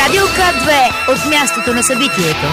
Радио К2 от мястото на събитието.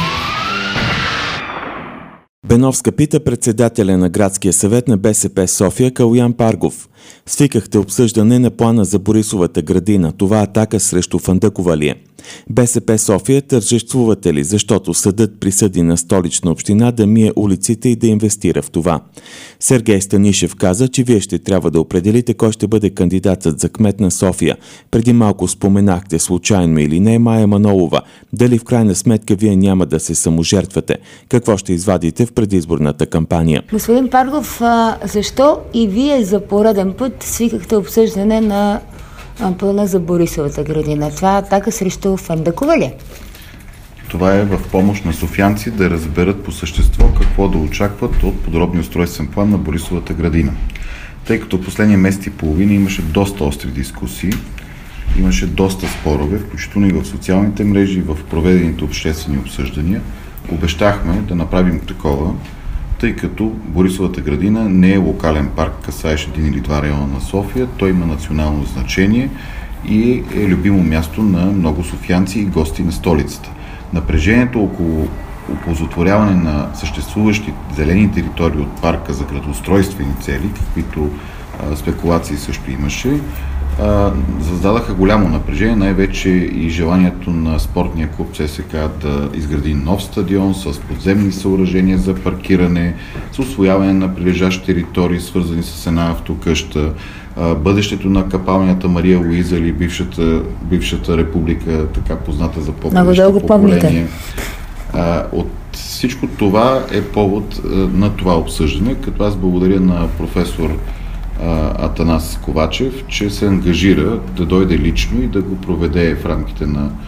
Беновска пита председателя на градския съвет на БСП София Калоян Паргов. Свикахте обсъждане на плана за Борисовата градина. Това атака срещу Фандъкова ли е? БСП София тържествувате ли, защото съдът присъди на Столична община да мие улиците и да инвестира в това? Сергей Станишев каза, че вие ще трябва да определите кой ще бъде кандидатът за кмет на София. Преди малко споменахте, случайно или не, Мая Манолова. Дали в крайна сметка вие няма да се саможертвате? Какво ще извадите в предизборната кампания? Господин Паргов, защо и вие за пореден път свикахте обсъждане на плана за Борисовата градина? Това атака срещу Фандъкова ли? Това е в помощ на софиянци да разберат по същество какво да очакват от подробния устройствен план на Борисовата градина. Тъй като последния месец и половина имаше доста остри дискусии, имаше доста спорове, включително и в социалните мрежи, в проведените обществени обсъждания, обещахме да направим такова, тъй като Борисовата градина не е локален парк, касаещ един или два района на София, той има национално значение и е любимо място на много софиянци и гости на столицата. Напрежението около оползотворяване на съществуващи зелени територии от парка за градоустройствени цели, каквито спекулации също имаше, създадаха голямо напрежение, най-вече и желанието на спортния клуб ЦСК да изгради нов стадион с подземни съоръжения за паркиране, с усвояване на прилежащи територии, свързани с една автокъща, бъдещето на капалнята Мария Луиза или бившата република, така позната за по-бъдещо поколение. От всичко това е повод на това обсъждане, като аз благодаря на професор Атанас Ковачев, че се ангажира да дойде лично и да го проведе в рамките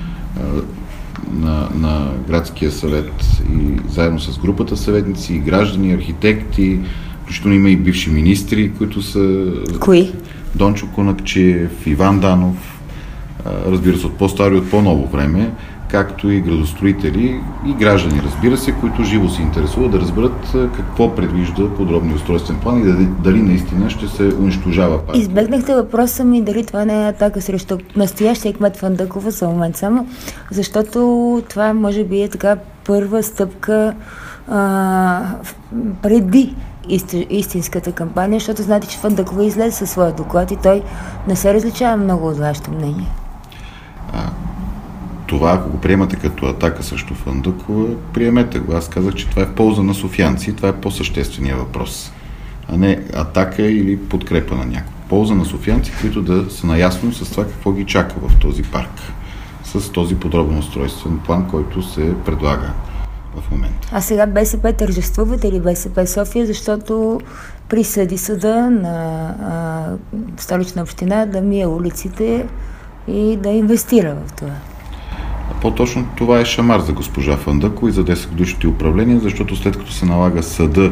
на градския съвет и заедно с групата съветници, и граждани, архитекти, включително има и бивши министри, които са... Кои? Дончо Конакчиев, Иван Данов, разбира се, от по-стари, от по-ново време, както и градостроители и граждани, разбира се, които живо се интересуват да разберат какво предвижда подробния устройствен план и дали наистина ще се унищожава парк. Избегнахте въпроса ми дали това не е атака срещу настоящия кмет Фандъкова за момент само, защото това може би е така първа стъпка преди истинската кампания, защото знаете, че Фандъкова излезе със своя доклад и той не се различава много от вашето мнение. Това, ако го приемате като атака срещу Фандъкова, приемете го. Аз казах, че това е в полза на софиянци. Това е по-съществения въпрос, а не атака или подкрепа на някой. Полза на софиянци, които да са наясно с това какво ги чака в този парк, с този подробен устройствен план, който се предлага в момента. А сега БСП тържествувате ли БСП София, защото присъди съда на Столична община да мие улиците и да инвестира в това? По-точно това е шамар за госпожа Фандъкова и за 10-годишното управление, защото след като се налага съда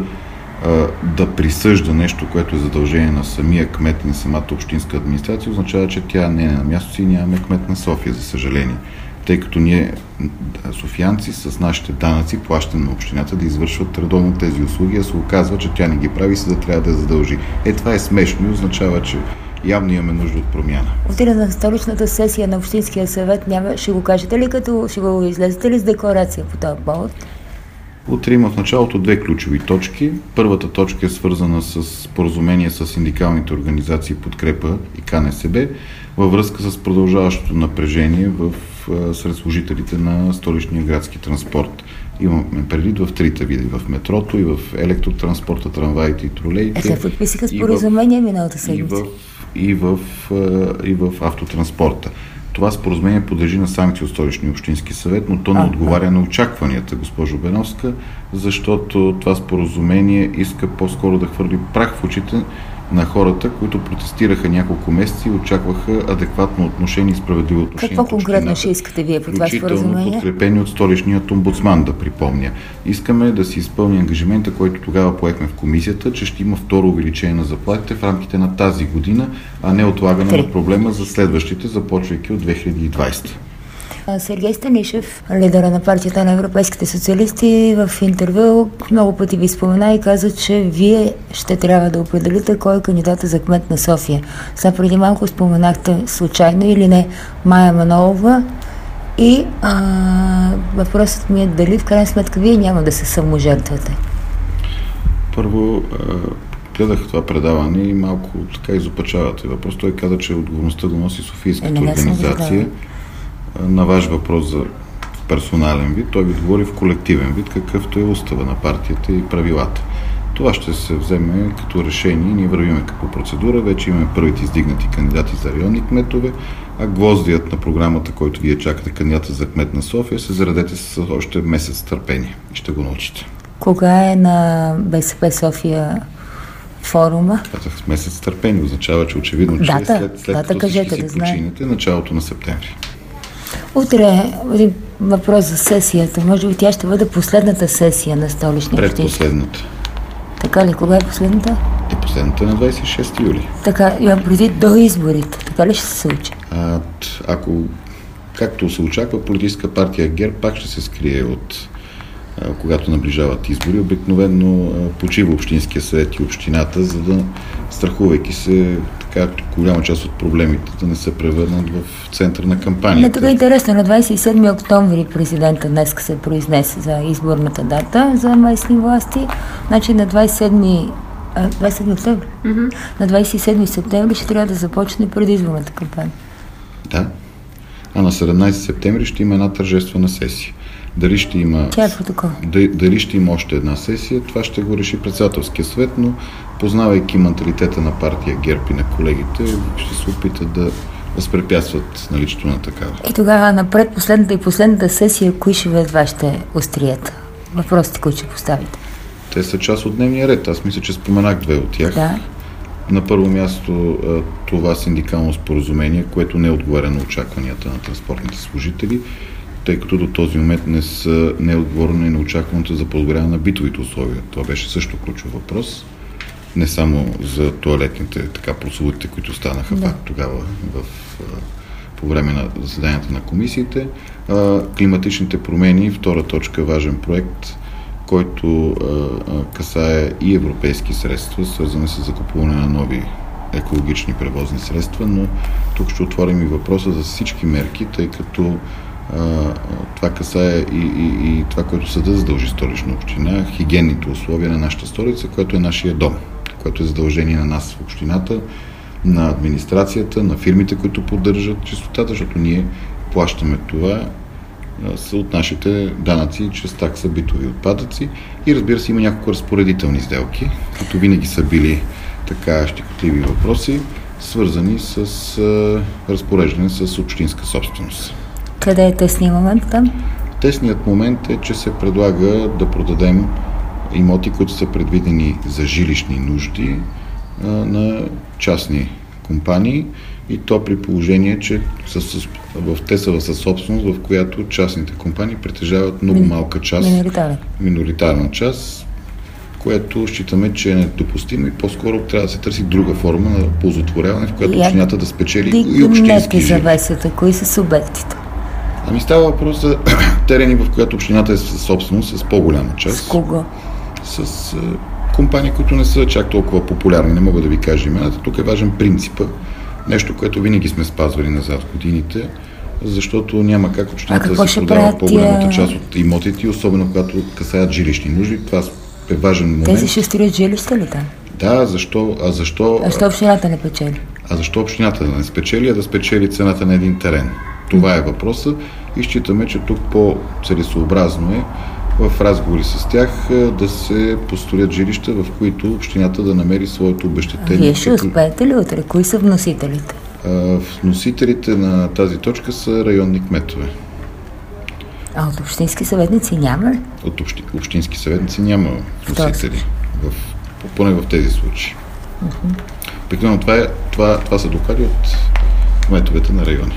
да присъжда нещо, което е задължение на самия кмет и на самата общинска администрация, означава, че тя не е на място си и нямаме кмет на София, за съжаление. Тъй като ние, софиянци, с нашите данъци плащаме на общината да извършват редовно тези услуги, а се оказва, че тя не ги прави и съда трябва да я задължи. Това е смешно и означава, че явно имаме нужда от промяна. Отида на столичната сесия на Общинския съвет, ще го кажете ли, като ще го излезете ли с декларация по този повод? Утре има в началото две ключови точки. Първата точка е свързана с споразумение с синдикалните организации Подкрепа и КНСБ във връзка с продължаващото напрежение сред служителите на столичния градски транспорт. Имаме предвид в трите вида, и в метрото, и в електротранспорта, трамваите и тролеите. Те подписаха споразумение миналата седмица. И в автотранспорта. Това споразумение подлежи на санкции от Столичния общински съвет, но то не отговаря на очакванията, госпожо Беновска, защото това споразумение иска по-скоро да хвърли прах в очите на хората, които протестираха няколко месеца и очакваха адекватно отношение и справедливо отношение. Какво конкретно ще искате вие по това споразумение? Подкрепени от столичният омбудсман, да припомня. Искаме да си изпълни ангажимента, който тогава поехме в комисията, че ще има второ увеличение на заплатите в рамките на тази година, а не отлагане на проблема за следващите, започвайки от 2020. Сергей Станишев, лидера на партията на европейските социалисти, в интервю много пъти ви спомена и каза, че вие ще трябва да определите кой е кандидата за кмет на София. Сега преди малко споменахте случайно или не Мая Манолова И въпросът ми е дали в крайна сметка вие няма да се саможертвате. Първо, гледах това предаване и малко така изопачавате въпрос. Той каза, че отговорността го носи Софийската организация. На ваш въпрос за персонален вид, той ви отговори в колективен вид, какъвто е устава на партията и правилата. Това ще се вземе като решение. Ние вървиме по процедура. Вече имаме първите издигнати кандидати за районни кметове, а гвоздият на програмата, който вие чакате, кандидата за кмет на София, се заредете с още месец търпение. Ще го научите. Кога е на БСП София форума? Казах с месец търпение. Означава, че очевидно, че след като всички си починете, началото на септември. Утре един въпрос за сесията. Може би тя ще бъде последната сесия на Столичния общински. Предпоследната. Така ли? Кога е последната? Последната е на 26 юли. Така, имам преди до изборите. Така ли ще се случи? Ако, както се очаква, политическа партия ГЕРБ пак ще се скрие от когато наближават избори. Обикновено почива Общинския съвет и общината, за да, страхувайки се, така голяма част от проблемите да не се превърнат в център на кампанията. Тук е интересно. На 27 октомври президента днес се произнесе за изборната дата за местни власти. Значи на 27 октомври? На 27 септември ще трябва да започне предизборната кампания. Да. А на 17 септември ще има една тържествена сесия. Дали ще има, дали ще има още една сесия, това ще го реши председателския съвет, но познавайки менталитета на партия ГЕРБ и на колегите, ще се опитат да възпрепятстват наличието на такава. И тогава напред последната и последната сесия, кои ще бъдат вашите острията? Въпросите, които ще поставите? Те са част от дневния ред. Аз мисля, че споменах две от тях. Да. На първо място това синдикално споразумение, което не отговаря на очакванията на транспортните служители, тъй като до този момент не е отговорено и на очакването за подобряване на битовите условия. Това беше също ключов въпрос. Не само за тоалетните, така прословутите, които станаха факт тогава по време на заседанията на комисиите. Климатичните промени, втора точка, важен проект, който касае и европейски средства, свързани с закупуване на нови екологични превозни средства, но тук ще отворим и въпроса за всички мерки, тъй като това касае и това, което съдът задължи Столична община, хигиенните условия на нашата столица, което е нашия дом, което е задължение на нас в общината, на администрацията, на фирмите, които поддържат чистотата, защото ние плащаме това от нашите данъци чрез такса битови отпадъци и разбира се има няколко разпоредителни сделки, които винаги са били така щекотливи въпроси, свързани с разпореждане с общинска собственост. Къде е тесният момент там? Тесният момент е, че се предлага да продадем имоти, които са предвидени за жилищни нужди на частни компании и то при положение, че те са със собственост, в която частните компании притежават много малка част, миноритарна част, което считаме, че е недопустимо и по-скоро трябва да се търси друга форма на ползотворяване, в която общината да спечели и общински жилища. Завесата, кои са субектите? Ами става въпрос за терени, в която общината е със собственост, с по-голяма част. С кого? С компании, които не са чак толкова популярни, не мога да ви кажа имената. Тук е важен принципа, нещо, което винаги сме спазвали назад годините, защото няма как общината да се продава по-голямата част от имотите, особено когато касаят жилищни нужди. Това е важен момент. Тези ще строят жилища ли там? Да, защо? А защо общината не печели? А защо общината да не спечели, а да спечели цената на един терен? Това е въпросът и считаме, че тук по-целесообразно е в разговори с тях да се построят жилища, в които общината да намери своето обезщетение. Вие ще успеете ли утре? Кои са вносителите? Вносителите на тази точка са районни кметове. А от общински съветници няма ли? От общински съветници няма вносители. Поне в тези случаи. Прикольно, това са доклади от кметовете на райони.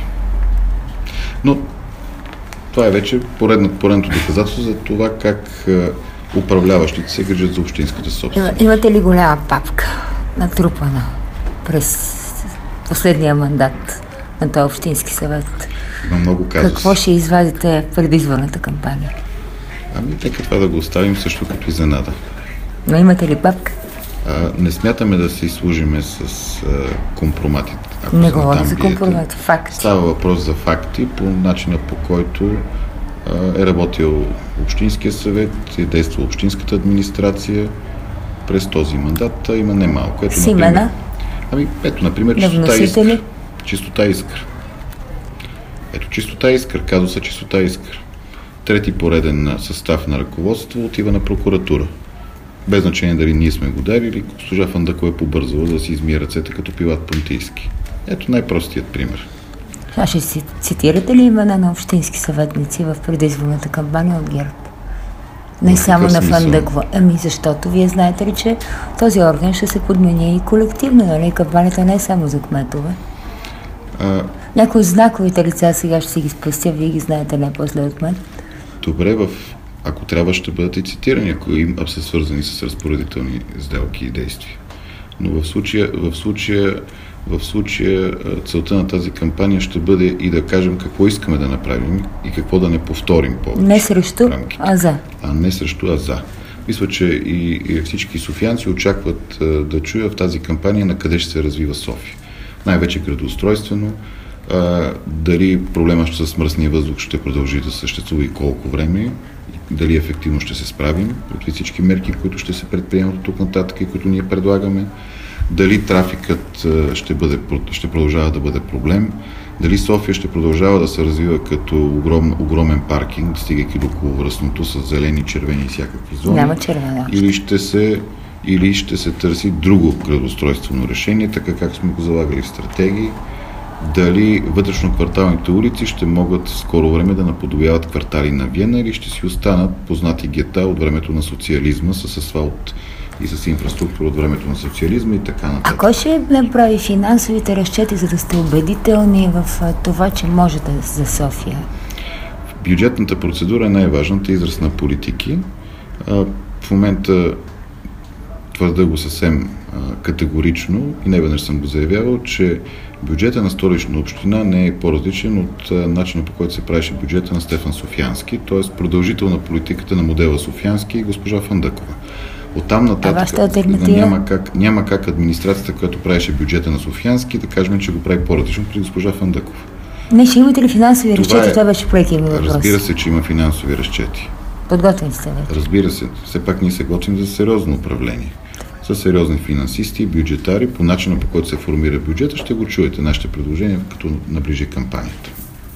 Но това е вече поредното доказателство за това как управляващите се грижат за общинската собственост. Имате ли голяма папка натрупана през последния мандат на този общински съвет? Има много казуси. Какво ще извадите в предизборната кампания? Ами нека това да го оставим също като изненада. Но имате ли папка? Не смятаме да се изслужиме с компромати. Не говоря за компромати, факти. Става въпрос за факти по начина, по който е работил Общинския съвет, е действал Общинската администрация през този мандат, има немалко. С имена? Например, Чистота Искър. Чистота Искър, казуса Чистота Искър. Трети пореден състав на ръководство отива на прокуратура. Без значение дали ние сме го дарили, госпожа Фандъкова е побързала да си измие ръцете като Пилат Понтийски. Ето най-простият пример. Ще цитирате ли имена на общински съветници в предизборната кампания от ГЕРБ? Не само на Фандъкова. Защото вие знаете ли, че този орган ще се подмени и колективно, нали? Кампанията не е само за кметове. Някои знаковите лица сега ще си ги спестя, вие ги знаете не по-зле от мен. Добре, ако трябва ще бъдат и цитирани, ако им са свързани с разпоредителни сделки и действия. Но в случая целта на тази кампания ще бъде и да кажем какво искаме да направим и какво да не повторим повече. Не срещу, а за. Не срещу, а за. Мисля, че и всички софиянци очакват да чуят в тази кампания на къде ще се развива София. Най-вече градоустройствено, дали проблемът с мръсния въздух ще продължи да съществува и колко време, дали ефективно ще се справим от всички мерки, които ще се предприемат от тук нататък и които ние предлагаме, дали трафикът ще продължава да бъде проблем, дали София ще продължава да се развива като огромен паркинг, стигайки до околовръстното с зелени, червени и всякакви зони. Няма червена. Или ще се търси друго градоустройствено решение, така как сме го залагали в стратегии. Дали вътрешно-кварталните улици ще могат в скоро време да наподобяват квартали на Виена или ще си останат познати гета от времето на социализма с асфалт и с инфраструктура от времето на социализма и така нататък. А кой ще направи финансовите разчети, за да сте убедителни в това, че можете за София? Бюджетната процедура е най-важната израз на политики. В момента твърда го съвсем категорично и неведнъж съм го заявявал, че бюджета на Столична община не е по-различен от начина, по който се правеше бюджета на Стефан Софиянски, т.е. продължител на политиката на модела Софиянски и госпожа Фандъкова. Оттам нататък няма как администрацията, която правеше бюджета на Софиянски, да кажем, че го прави по-различно при госпожа Фандъкова. Не, ще имате ли финансови разчети? Това беше преки въпрос. Разбира се, че има финансови разчети. Подготвени сте вече? Разбира се. Все пак ние се готвим за сериозно управление. С сериозни финансисти и бюджетари, по начина, по който се формира бюджета, ще го чуете нашите предложения, като наближи кампанията.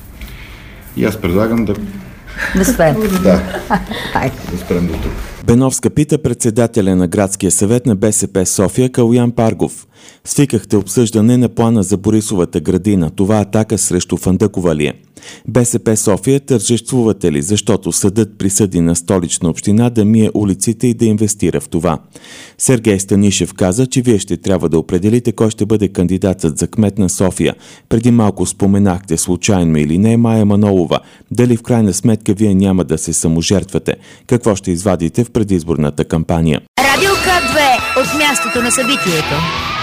И аз предлагам да спрем. Да спрем до тук. Беновска пита председателя на Градския съвет на БСП София Калоян Паргов. Свикахте обсъждане на плана за Борисовата градина. Това атака срещу Фандъкова ли е? БСП София тържествувате ли, защото съдът присъди на Столична община да мие улиците и да инвестира в това? Сергей Станишев каза, че вие ще трябва да определите кой ще бъде кандидатът за кмет на София. Преди малко споменахте, случайно или не, Мая Манолова. Дали в крайна сметка вие няма да се саможертвате? Какво ще извадите в предизборната кампания? Радио К2 от мястото на събитието.